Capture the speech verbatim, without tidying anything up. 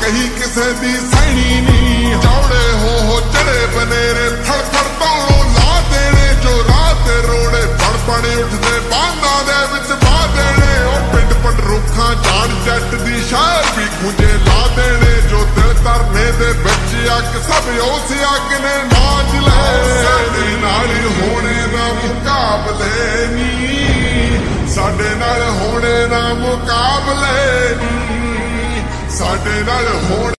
कही किसे दी सैनी नी चौड़े हो हो चढ़े बनेरे फड़ फड़ तौलों ला देने जो रात रोड़े फड़ पड़े उठते बांधा दे विच बा देने ओ पिंड पट रुखा जान जट दी शहर भी खुंजे ला देने जो दिल तरने दे बिच अग सब उस अग ने नाच ले साडे नाल होने दा मुकाबले नी साडे नाल होने दा मुकाबले नी साडे नाल होने